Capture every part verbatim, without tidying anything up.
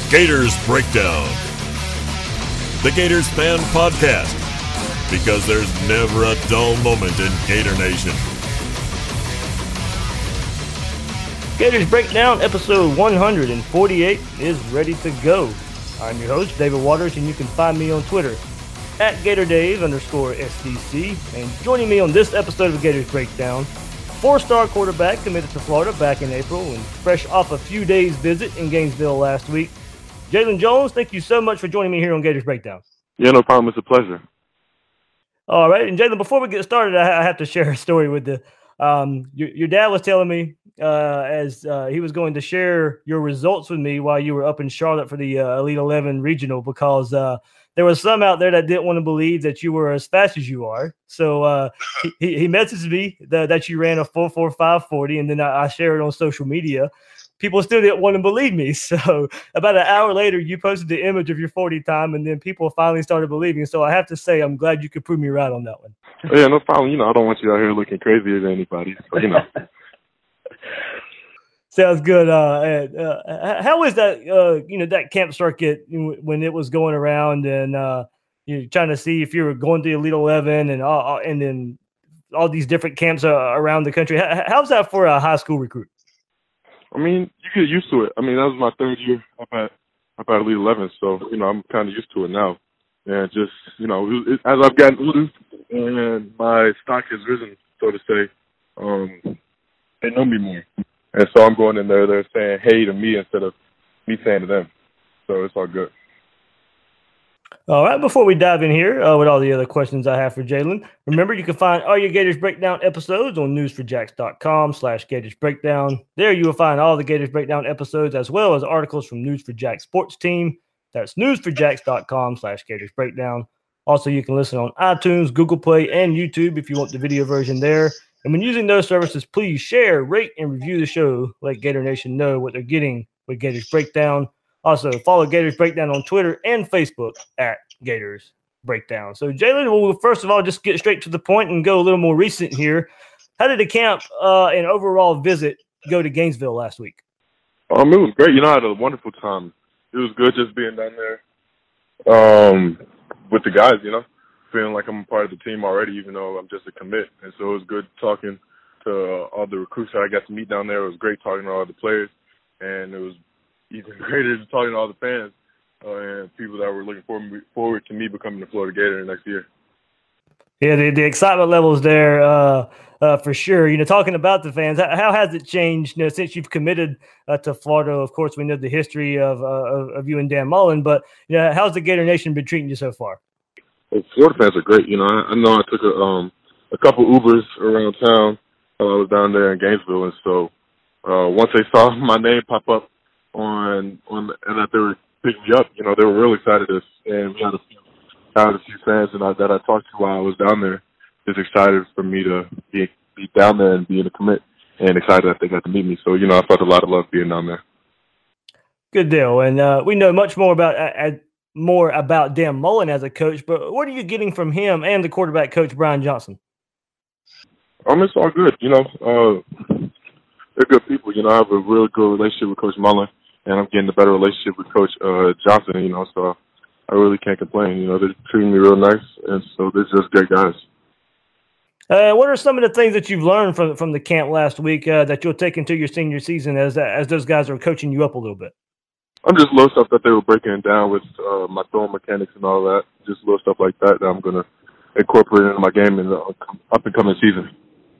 Gators Breakdown, the Gators fan podcast, because there's never a dull moment in Gator Nation. Gators Breakdown episode one forty-eight is ready to go. I'm your host, David Waters, and you can find me on Twitter at GatorDave underscore S D C. And joining me on this episode of Gators Breakdown, four-star quarterback committed to Florida back in April and fresh off a few days visit in Gainesville last week, Jalen Jones. Thank you so much for joining me here on Gators Breakdown. Yeah, no problem. It's a pleasure. All right. And Jalen, before we get started, I have to share a story with you. Um, your, your dad was telling me uh, as uh, he was going to share your results with me while you were up in Charlotte for the uh, Elite eleven Regional, because uh, there was some out there that didn't want to believe that you were as fast as you are. So uh, he, he messaged me that, that you ran a four four five forty, and then I, I shared it on social media. People still didn't want to believe me. So about an hour later, you posted the image of your forty time, and then people finally started believing. So I have to say, I'm glad you could prove me right on that one. Yeah, no problem. You know, I don't want you out here looking crazier than anybody. So, you know. Sounds good. Uh, and, uh, how was that, uh, you know, that camp circuit when it was going around and uh, you're trying to see if you were going to the Elite eleven and, uh, and then all these different camps uh, around the country? How's that for a high school recruit? I mean, you get used to it. I mean, that was my third year up at up at Elite eleven, so you know I'm kind of used to it now. And just you know, it, as I've gotten older and my stock has risen, so to say, um, they know me more, and so I'm going in there. They're saying "hey" to me instead of me saying to them, so it's all good. All right, before we dive in here uh, with all the other questions I have for Jalen, remember you can find all your Gators Breakdown episodes on news for jacks dot com slash Gators Breakdown. There you will find all the Gators Breakdown episodes as well as articles from News for Jacks Sports Team. That's news for jacks dot com slash Gators Breakdown. Also, you can listen on iTunes, Google Play, and YouTube if you want the video version there. And when using those services, please share, rate, and review the show. Let Gator Nation know what they're getting with Gators Breakdown. Also, follow Gators Breakdown on Twitter and Facebook at Gators Breakdown. So, Jalen, we'll first of all just get straight to the point and go a little more recent here. How did the camp uh, and overall visit go to Gainesville last week? Um, it was great. You know, I had a wonderful time. It was good just being down there um, with the guys, you know, feeling like I'm a part of the team already, even though I'm just a commit. And so it was good talking to uh, all the recruits that I got to meet down there. It was great talking to all the players, and it was even greater than talking to all the fans uh, and people that were looking forward, forward to me becoming a Florida Gator next year. Yeah, the, the excitement levels there uh, uh, for sure. You know, talking about the fans, how, how has it changed, you know, since you've committed uh, to Florida? Of course, we know the history of, uh, of of you and Dan Mullen, but you know, how's the Gator Nation been treating you so far? Well, Florida fans are great. You know, I, I know I took a, um, a couple Ubers around town while I was down there in Gainesville, and so uh, once they saw my name pop up on on and that they were picking me up, you know, they were real excited. And we had a few, had a few fans and I, that I talked to while I was down there, just excited for me to be be down there and be in a commit, and excited that they got to meet me. So, you know, I felt a lot of love being down there. Good deal. And uh, we know much more about uh, more about Dan Mullen as a coach, but what are you getting from him and the quarterback coach, Brian Johnson? Um, it's all good. You know, uh, they're good people. You know, I have a real good relationship with Coach Mullen, and I'm getting a better relationship with Coach uh, Johnson, you know, so I really can't complain. You know, they're treating me real nice, and so they're just great guys. Uh, what are some of the things that you've learned from from the camp last week uh, that you'll take into your senior season as as those guys are coaching you up a little bit? I'm just little stuff that they were breaking down with uh, my throwing mechanics and all that, just little stuff like that that I'm going to incorporate into my game in the up-and-coming season.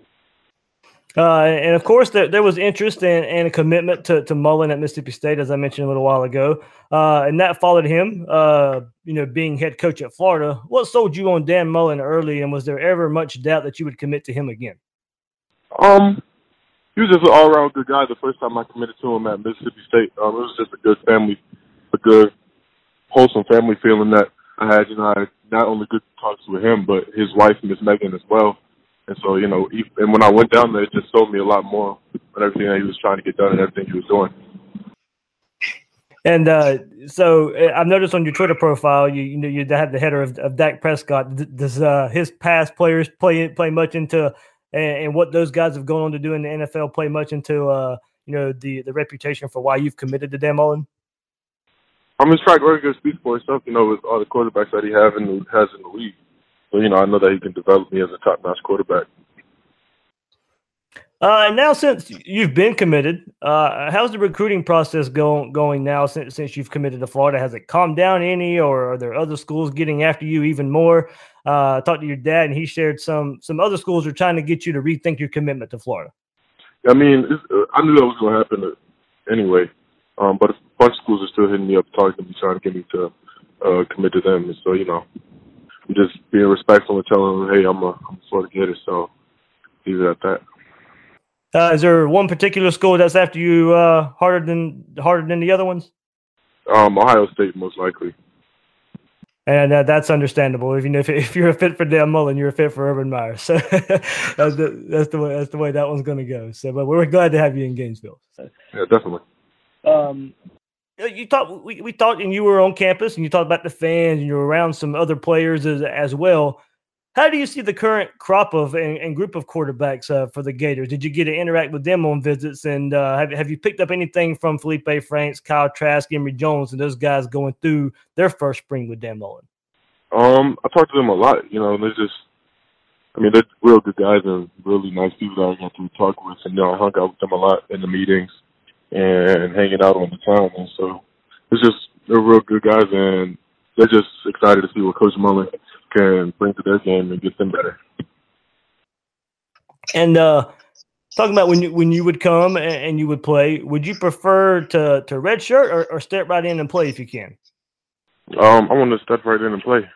Uh, and, of course, there, there was interest and, and a commitment to, to Mullen at Mississippi State, as I mentioned a little while ago. Uh, and that followed him, uh, you know, being head coach at Florida. What sold you on Dan Mullen early, and was there ever much doubt that you would commit to him again? Um, he was just an all-around good guy the first time I committed to him at Mississippi State. Um, it was just a good family, a good, wholesome family feeling that I had. You know, I had not only good talks with him, but his wife, Miss Megan, as well. And so, you know, he, and when I went down there, it just sold me a lot more on everything that he was trying to get done and everything he was doing. And uh, so I've noticed on your Twitter profile, you you know you have the header of, of Dak Prescott. Does uh, his past players play play much into and, and what those guys have gone on to do in the N F L play much into uh, you know the the reputation for why you've committed to Dan Mullen? I mean, Strike Burger speaks for itself, you know, with all the quarterbacks that he have and has in the league. So, you know, I know that he can develop me as a top-notch quarterback. Uh, and now, since you've been committed, uh, how's the recruiting process going going now since since you've committed to Florida? Has it calmed down any, or are there other schools getting after you even more? Uh, I talked to your dad, and he shared some some other schools are trying to get you to rethink your commitment to Florida. I mean, it's, uh, I knew that was going to happen anyway, um, but a bunch of schools are still hitting me up, talking to me, trying to get me to uh, commit to them. And so, you know, I'm just being respectful and telling them, hey, I'm a, I'm a Florida Gator, so leave it at that. Uh, is there one particular school that's after you uh, harder than harder than the other ones? Um, Ohio State, most likely. And uh, that's understandable. If you know, if, if you're a fit for Dan Mullen, you're a fit for Urban Meyer. So that's the that's the way that's the way that one's going to go. So, but we're glad to have you in Gainesville. So, yeah, definitely. Um, you talked we we talked, and you were on campus, and you talked about the fans, and you were around some other players as as well. How do you see the current crop of and, and group of quarterbacks uh, for the Gators? Did you get to interact with them on visits? And uh, have, have you picked up anything from Felipe Franks, Kyle Trask, Emory Jones, and those guys going through their first spring with Dan Mullen? Um, I talked to them a lot. You know, they're just, I mean, they're real good guys and really nice people that I got to talk with. And, you know, I hung out with them a lot in the meetings and hanging out on the town. And so it's just, they're real good guys, and they're just excited to see what Coach Mullen can bring to their game and get them better. And uh, talking about when you when you would come and, and you would play, would you prefer to to redshirt or, or step right in and play if you can? Um, I want to step right in and play.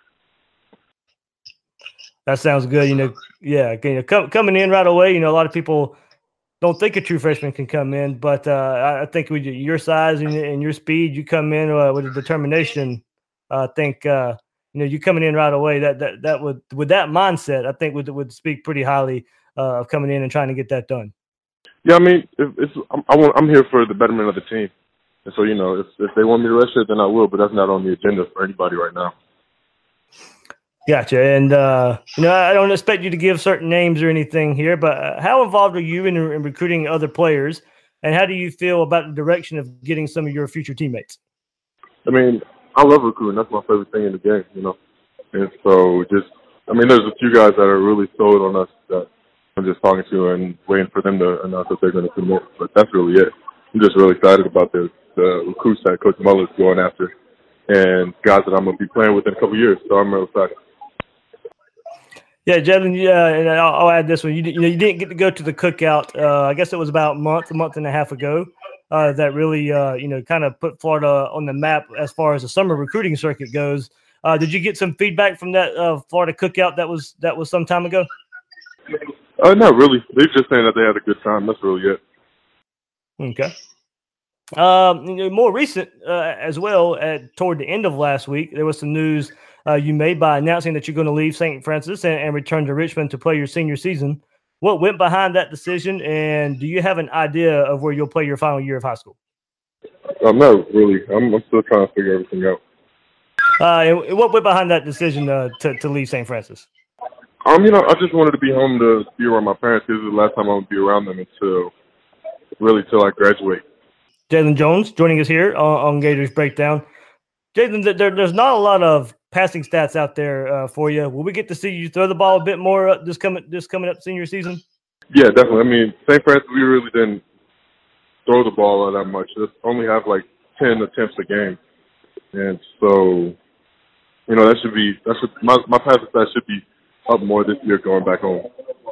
That sounds good. You know, yeah, you know, com- coming in right away. You know, a lot of people don't think a true freshman can come in, but uh, I think with your size and, and your speed, you come in uh, with a determination. I think. Uh, You know, you coming in right away. That that that would with that mindset, I think would would speak pretty highly uh, of coming in and trying to get that done. Yeah, I mean, if it's I'm, I want, I'm here for the betterment of the team, and so you know, if if they want me to redshirt, then I will. But that's not on the agenda for anybody right now. Gotcha. And uh, you know, I don't expect you to give certain names or anything here, but uh, how involved are you in, in recruiting other players, and how do you feel about the direction of getting some of your future teammates? I mean, I love recruiting. That's my favorite thing in the game, you know. And so just, I mean, there's a few guys that are really sold on us that I'm just talking to and waiting for them to announce that they're going to commit. But that's really it. I'm just really excited about the, the recruits that Coach Mullen is going after and guys that I'm going to be playing with in a couple of years. So I'm really excited. Yeah, Jalen, yeah, and I'll, I'll add this one. You, you know, you didn't get to go to the cookout. Uh, I guess it was about a month, a month and a half ago. Uh, that really, uh, you know, kind of put Florida on the map as far as the summer recruiting circuit goes. Uh, did you get some feedback from that uh, Florida cookout that was that was some time ago? Uh, not really. They're just saying that they had a good time. That's really it. Okay. Um, you know, more recent uh, as well. At toward the end of last week, there was some news uh, you made by announcing that you're going to leave Saint Francis and, and return to Richmond to play your senior season. What went behind that decision, and do you have an idea of where you'll play your final year of high school? Um, not really. I'm, I'm still trying to figure everything out. Uh, and what went behind that decision uh, to, to leave Saint Francis? Um, you know, I just wanted to be home to be around my parents. This is the last time I'm going to be around them until, really, till I graduate. Jalen Jones joining us here on, on Gators Breakdown. Jalen, there, there's not a lot of passing stats out there uh, for you. Will we get to see you throw the ball a bit more uh, this coming this coming up senior season? Yeah, definitely. I mean, Saint Francis, we really didn't throw the ball all that much. Just only have like ten attempts a game, and so you know that should be that should my my passing stats should be up more this year going back home.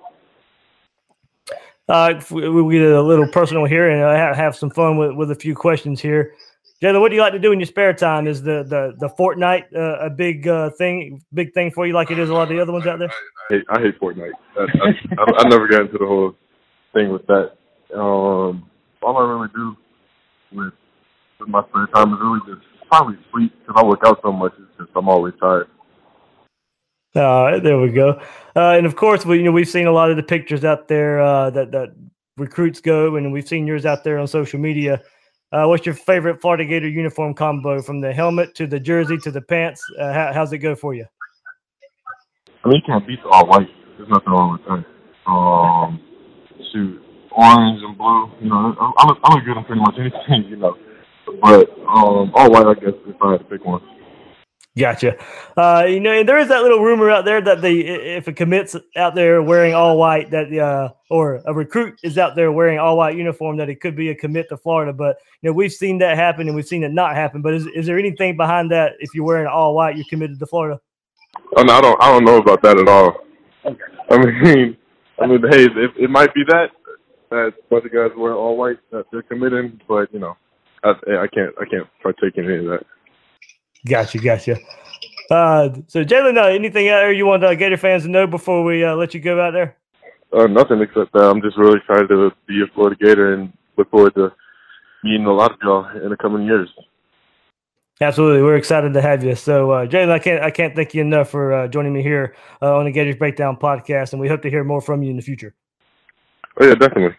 Uh, we'll get a little personal here and uh, have some fun with, with a few questions here. Jalen, what do you like to do in your spare time? Is the the the Fortnite uh, a big uh, thing, big thing for you, like it is a lot of the other ones out there? I hate, I hate Fortnite. I, I, I, I never got into the whole thing with that. Um, all I really do with, with my spare time is really just probably sleep because I work out so much. It's just I'm always tired. All right, there we go. Uh, and of course, we you know we've seen a lot of the pictures out there uh, that that recruits go, and we've seen yours out there on social media. Uh, what's your favorite Florida Gator uniform combo, from the helmet to the jersey to the pants? Uh, how, how's it go for you? I mean, you can't beat the all white. There's nothing wrong with that. Um, shoot, orange and blue. You know, I, I look, I look good in pretty much anything. You know, But um, all white, I guess, if I had to pick one. Gotcha. Uh, you know, and there is that little rumor out there that the if a commit's out there wearing all white, that uh, or a recruit is out there wearing all white uniform, that it could be a commit to Florida. But you know, we've seen that happen and we've seen it not happen. But is is there anything behind that? If you're wearing all white, you're committed to Florida? Oh, no, I don't. I don't know about that at all. Okay. I mean, I mean, hey, it, it might be that that bunch of guys wear all white that they're committing, but you know, I, I can't. I can't partake in any of that. Gotcha, gotcha. Uh, so, Jalen, uh, anything out there you want uh, Gator fans to know before we uh, let you go out there? Uh, nothing except that I'm just really excited to be a Florida Gator and look forward to meeting a lot of y'all in the coming years. Absolutely, we're excited to have you. So, uh, Jalen, I can't I can't thank you enough for uh, joining me here uh, on the Gators Breakdown podcast, and we hope to hear more from you in the future. Oh yeah, definitely.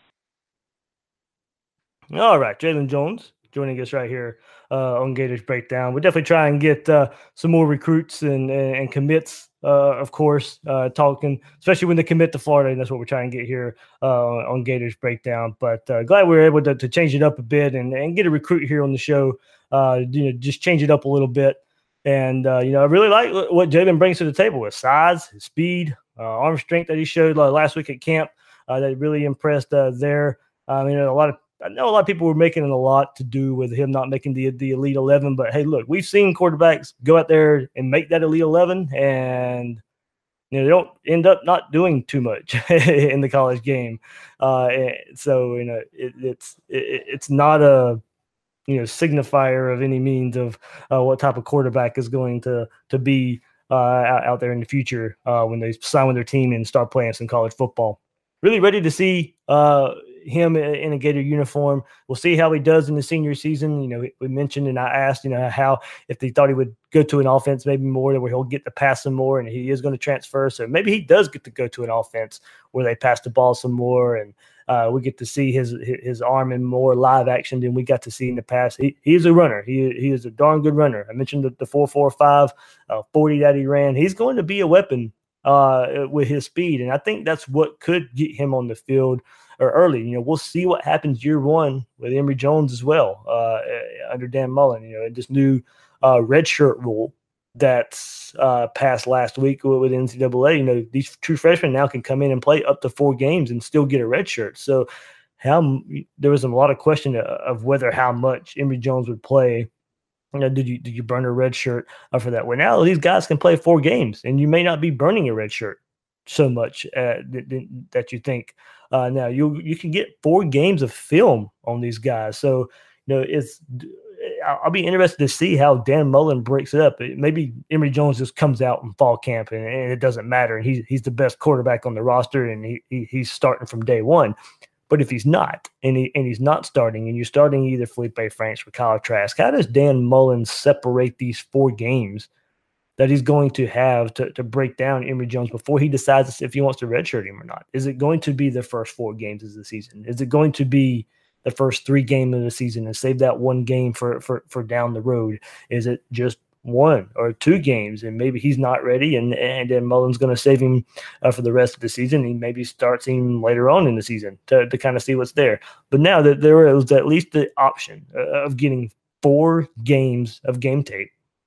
All right, Jalen Jones joining us right here uh, on Gators Breakdown. We'll definitely try and get uh, some more recruits and and, and commits, uh, of course, uh, talking, especially when they commit to Florida, and that's what we're trying to get here uh, on Gators Breakdown. But uh, glad we were able to, to change it up a bit and, and get a recruit here on the show. Uh, you know, just change it up a little bit. And, uh, you know, I really like what Jalen brings to the table with size, his speed, uh, arm strength that he showed uh, last week at camp. Uh, that really impressed uh, there. I mean, a lot of I know a lot of people were making it a lot to do with him not making the the Elite eleven, but hey, look, we've seen quarterbacks go out there and make that Elite eleven, and you know they don't end up not doing too much in the college game. Uh, so you know it, it's it, it's not a you know signifier of any means of uh, what type of quarterback is going to to be uh, out, out there in the future uh, when they sign with their team and start playing some college football. Really ready to see uh, him in a Gator uniform. We'll see how he does in the senior season. You know, we mentioned and I asked, you know, how if they thought he would go to an offense maybe more where he'll get to pass some more, and he is going to transfer. So maybe he does get to go to an offense where they pass the ball some more, and uh, we get to see his his arm in more live action than we got to see in the past. He he is a runner. He he is a darn good runner. I mentioned the, the four four five, uh, forty that he ran. He's going to be a weapon uh, with his speed. And I think that's what could get him on the field or early. You know, we'll see what happens year one with Emory Jones as well uh, under Dan Mullen, you know, and this new uh, redshirt rule that's uh, passed last week with, with N C double A. You know, these true freshmen now can come in and play up to four games and still get a red shirt. So how there was a lot of question of whether how much Emory Jones would play. You know, did you did you burn a red shirt uh, for that? Well, now these guys can play four games, and you may not be burning a red shirt so much uh, that, that you think. Uh, now you you can get four games of film on these guys, so you know it's. I'll be interested to see how Dan Mullen breaks it up. Maybe Emory Jones just comes out in fall camp, and, and it doesn't matter, and he's he's the best quarterback on the roster, and he, he he's starting from day one. But if he's not, and he and he's not starting, and you're starting either Felipe Franks or Kyle Trask, how does Dan Mullen separate these four games that he's going to have to, to break down Emory Jones before he decides if he wants to redshirt him or not? Is it going to be the first four games of the season? Is it going to be the first three games of the season and save that one game for for for down the road? Is it just one or two games, and maybe he's not ready, and and then Mullen's going to save him uh, for the rest of the season? He maybe starts him later on in the season to, to kind of see what's there. But now that there is at least the option of getting four games of game tape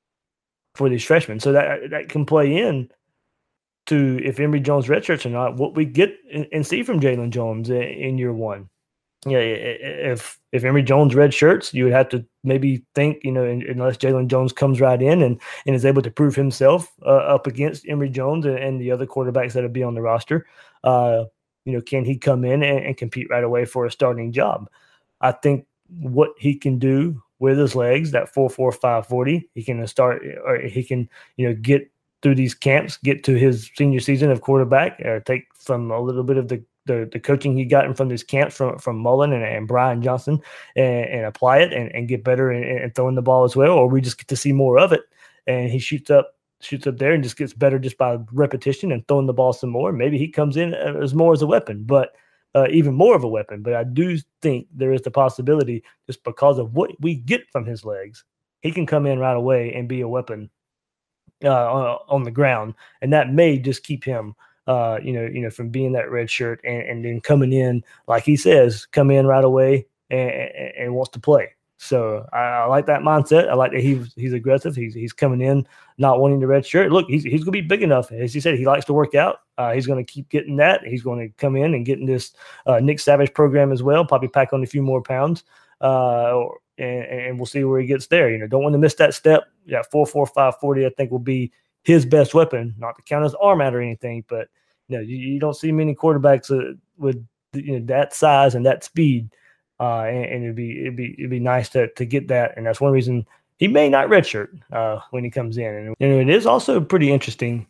for these freshmen, so that that can play in to if Emory Jones redshirts or not, what we get and, and see from Jalen Jones in, in year one. Yeah, if if Emory Jones red shirts, you would have to maybe think, you know, unless Jalen Jones comes right in and, and is able to prove himself uh, up against Emory Jones and, and the other quarterbacks that would be on the roster, uh, you know, can he come in and, and compete right away for a starting job? I think what he can do with his legs, that four four five forty, he can start, or he can, you know, get through these camps, get to his senior season of quarterback, or take from a little bit of the The, the coaching he got from this camp from, from Mullen and, and Brian Johnson and, and apply it and, and get better in, in throwing the ball as well, or we just get to see more of it and he shoots up shoots up there and just gets better just by repetition and throwing the ball some more. Maybe he comes in as more as a weapon, but uh, even more of a weapon. But I do think there is the possibility, just because of what we get from his legs, he can come in right away and be a weapon uh, on, on the ground, and that may just keep him Uh, you know, you know, from being that red shirt and, and then coming in, like he says, come in right away and, and, and wants to play. So I, I like that mindset. I like that he's he's aggressive. He's he's coming in not wanting the red shirt. Look, he's he's going to be big enough. As he said, he likes to work out. Uh, he's going to keep getting that. He's going to come in and get in this uh, Nick Savage program as well. Probably pack on a few more pounds, uh, and, and we'll see where he gets there. You know, don't want to miss that step. Yeah, four four five forty. I think will be his best weapon. Not to count his arm out or anything, but you know, you, you don't see many quarterbacks uh, with you know that size and that speed. Uh, and, and it'd be it'd be it'd be nice to to get that, and that's one reason he may not redshirt uh, when he comes in. And you know, it is also pretty interesting.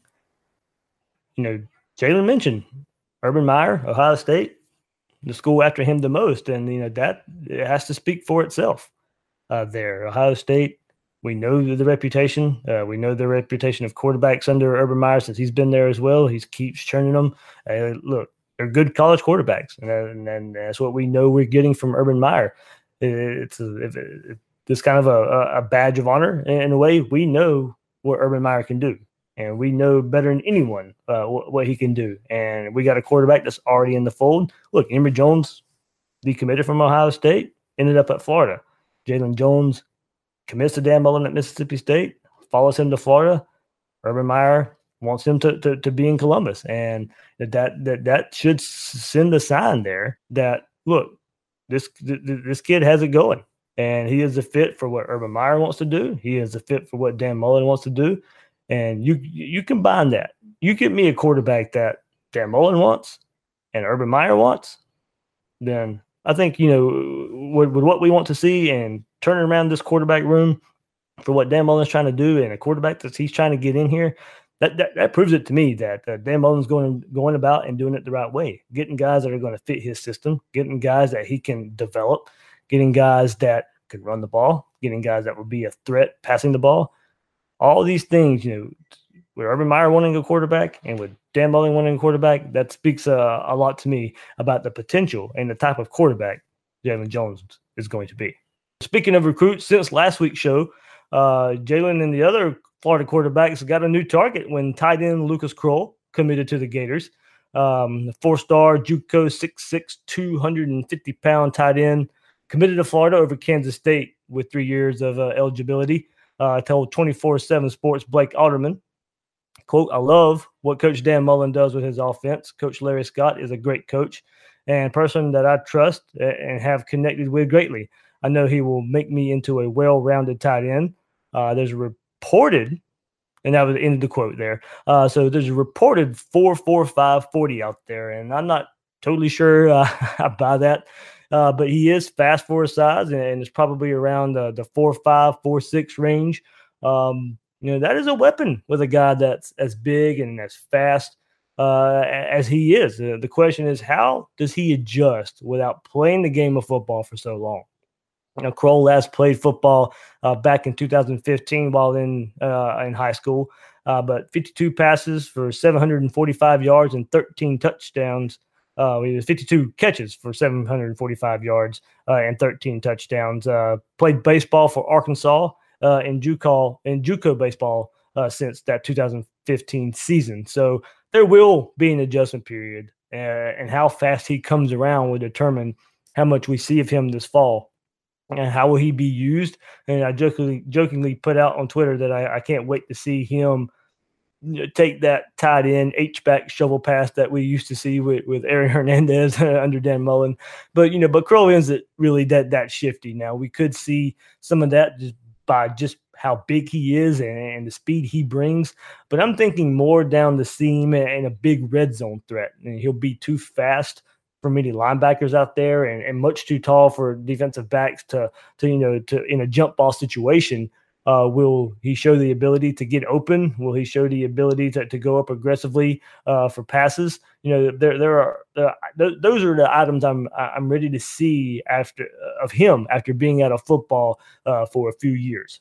You know, Jalen mentioned Urban Meyer, Ohio State, the school after him the most, and you know that it has to speak for itself. Uh, there, Ohio State, we know the reputation. Uh, we know the reputation of quarterbacks under Urban Meyer since he's been there as well. He keeps churning them. Uh, look. They're good college quarterbacks, and, and, and that's what we know we're getting from Urban Meyer. It's a, it, it, it's kind of a, a badge of honor in a way. We know what Urban Meyer can do, and we know better than anyone uh, what, what he can do. And we got a quarterback that's already in the fold. Look, Emory Jones, decommitted from Ohio State, ended up at Florida. Jalen Jones commits to Dan Mullen at Mississippi State, follows him to Florida. Urban Meyer wants him to, to to be in Columbus, and that that that should send a sign there that look, this this kid has it going, and he is a fit for what Urban Meyer wants to do. He is a fit for what Dan Mullen wants to do, and you you combine that. You get me a quarterback that Dan Mullen wants and Urban Meyer wants, then I think you know with, with what we want to see and turning around this quarterback room for what Dan Mullen's trying to do and a quarterback that he's trying to get in here. That, that that proves it to me that uh, Dan Mullen's going going about and doing it the right way, getting guys that are going to fit his system, getting guys that he can develop, getting guys that can run the ball, getting guys that will be a threat passing the ball. All these things, you know, with Urban Meyer wanting a quarterback and with Dan Mullen wanting a quarterback, that speaks uh, a lot to me about the potential and the type of quarterback Jalen Jones is going to be. Speaking of recruits, since last week's show, uh, Jalen and the other Florida quarterbacks got a new target when tight end Lucas Kroll committed to the Gators. Um, the four-star JUCO six six, two hundred fifty pound tight end committed to Florida over Kansas State with three years of uh, eligibility. Uh, told twenty-four seven Sports Blake Alderman, quote, "I love what Coach Dan Mullen does with his offense. Coach Larry Scott is a great coach and person that I trust and have connected with greatly. I know he will make me into a well-rounded tight end." Uh, there's a reported, and that was the end of the quote there. Uh, so there's a reported four four five forty out there, and I'm not totally sure uh, I buy that. Uh, but he is fast for his size, and, and it's probably around the, the four five, four six range. Um, you know, that is a weapon with a guy that's as big and as fast uh, as he is. Uh, the question is, how does he adjust without playing the game of football for so long? You know, Kroll last played football uh, back in two thousand fifteen while in uh, in high school, uh, but fifty-two passes for seven hundred forty-five yards and thirteen touchdowns. Uh, he was fifty-two catches for seven hundred forty-five yards uh, and thirteen touchdowns. Uh, played baseball for Arkansas uh, in JUCO in JUCO baseball uh, since that two thousand fifteen season. So there will be an adjustment period, uh, and how fast he comes around will determine how much we see of him this fall. And how will he be used? And I jokingly, jokingly put out on Twitter that I, I can't wait to see him you know, take that tight end H-back shovel pass that we used to see with, with Aaron Hernandez under Dan Mullen. But, you know, but Kroll isn't really that that shifty. Now, we could see some of that just by just how big he is and, and the speed he brings. But I'm thinking more down the seam and, and a big red zone threat. And he'll be too fast for many linebackers out there and, and much too tall for defensive backs to, to, you know, to in a jump ball situation. Uh, will he show the ability to get open? Will he show the ability to, to go up aggressively uh, for passes? You know, there there are uh, th- those are the items I'm I'm ready to see after uh, of him after being out of football uh, for a few years.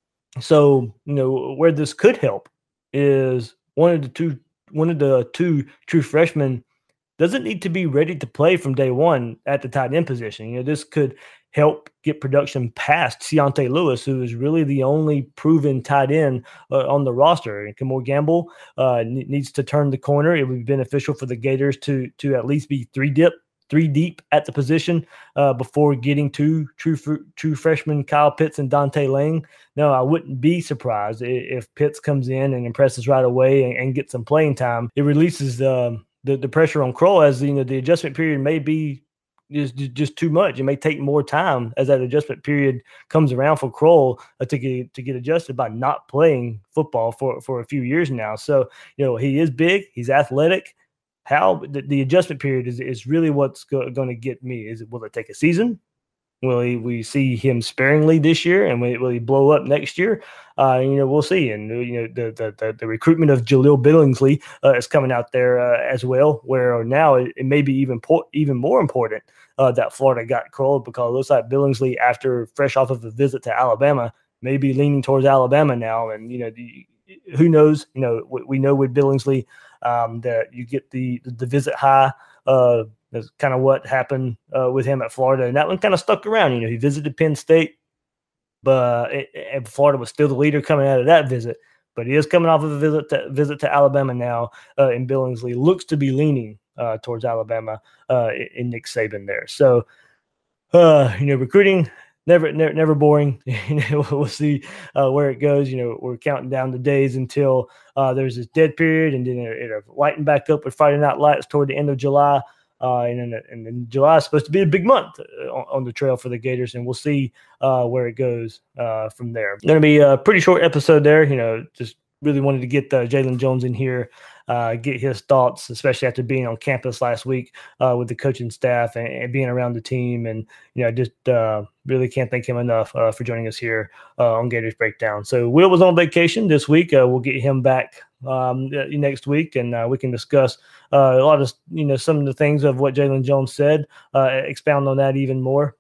So you know where this could help is one of the two one of the two true freshmen doesn't need to be ready to play from day one at the tight end position. You know, this could help get production past Keontae Lewis, who is really the only proven tight end uh, on the roster. And Kamore Gamble uh, n- needs to turn the corner. It would be beneficial for the Gators to to at least be three dip three deep at the position uh, before getting to true true freshmen Kyle Pitts and Dante Lang. No, I wouldn't be surprised if Pitts comes in and impresses right away and, and gets some playing time. It releases the, the the pressure on Kroll, as you know the adjustment period may be just just too much. It may take more time as that adjustment period comes around for Kroll uh, to get to get adjusted by not playing football for for a few years now. So you know he is big, he's athletic. How the, the adjustment period is, is really what's go, going to get me. Is it, will it take a season? Will he, we see him sparingly this year, and will, will he blow up next year? Uh, you know, we'll see. And you know, the the the, the recruitment of Jaleel Billingsley uh, is coming out there uh, as well. Where now it, it may be even po- even more important uh, that Florida got Kroll, because it looks like Billingsley, after fresh off of a visit to Alabama, may be leaning towards Alabama now. And you know, the, who knows? You know, we, we know with Billingsley. Um, that you get the the visit high. Uh, that's kind of what happened uh, with him at Florida, and that one kind of stuck around. You know, he visited Penn State, but it, and Florida was still the leader coming out of that visit. But he is coming off of a visit to, visit to Alabama now, uh, and Billingsley looks to be leaning uh, towards Alabama uh, in Nick Saban there. So, uh, you know, recruiting. Never, never, never boring. You know, we'll see uh, where it goes. You know, we're counting down the days until uh, there's this dead period, and then it, it'll lighten back up with Friday Night Lights toward the end of July. Uh, and then, and then July is supposed to be a big month on, on the trail for the Gators, and we'll see uh, where it goes uh, from there. Going to be a pretty short episode there. You know, just really wanted to get uh, Jaylon Jones in here. Uh, get his thoughts, especially after being on campus last week uh, with the coaching staff and, and being around the team. And, you know, just uh, really can't thank him enough uh, for joining us here uh, on Gators Breakdown. So Will was on vacation this week. Uh, we'll get him back um, next week, and uh, we can discuss uh, a lot of, you know, some of the things of what Jaylon Jones said, uh, expound on that even more.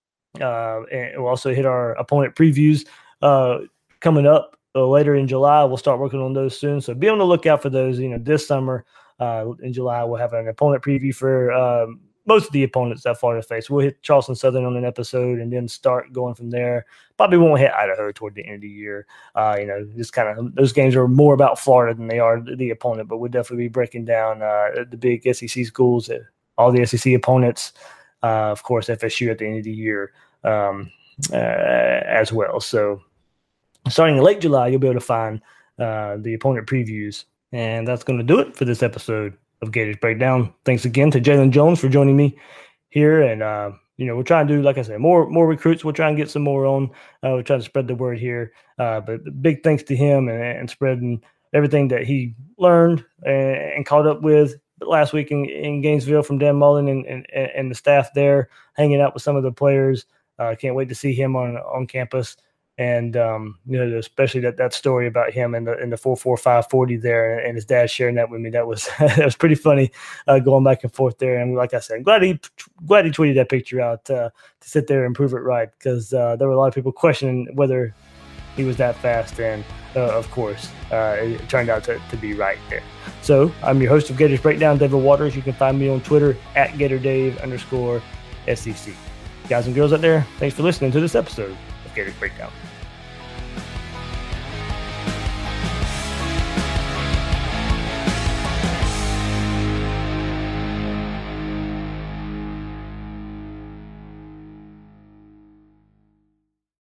Uh, and we'll also hit our opponent previews uh, coming up. So later in July, we'll start working on those soon. So be on the lookout for those. You know, this summer uh, in July, we'll have an opponent preview for um, most of the opponents that Florida face. We'll hit Charleston Southern on an episode and then start going from there. Probably won't hit Idaho toward the end of the year. Uh, you know, just kind of those games are more about Florida than they are the opponent. But we'll definitely be breaking down uh, the big S E C schools, all the S E C opponents. Uh, of course, F S U at the end of the year um, uh, as well. So. Starting in late July, you'll be able to find uh, the opponent previews. And that's going to do it for this episode of Gators Breakdown. Thanks again to Jaylon Jones for joining me here. And, uh, you know, we're trying to do, like I said, more more recruits. We'll try and get some more on. Uh, we're trying to spread the word here. Uh, but big thanks to him and, and spreading everything that he learned and, and caught up with last week in, in Gainesville from Dan Mullen and, and, and the staff there, hanging out with some of the players. I uh, can't wait to see him on on campus. And, um, you know, especially that, that story about him and the in the four four five forty there and his dad sharing that with me. That was that was pretty funny uh, going back and forth there. And like I said, I'm glad he, glad he tweeted that picture out uh, to sit there and prove it right, because uh, there were a lot of people questioning whether he was that fast. And, uh, of course, uh, it turned out to, to be right there. So I'm your host of Gators Breakdown, David Waters. You can find me on Twitter at GatorDave underscore S E C. Guys and girls out there, thanks for listening to this episode of Gators Breakdown.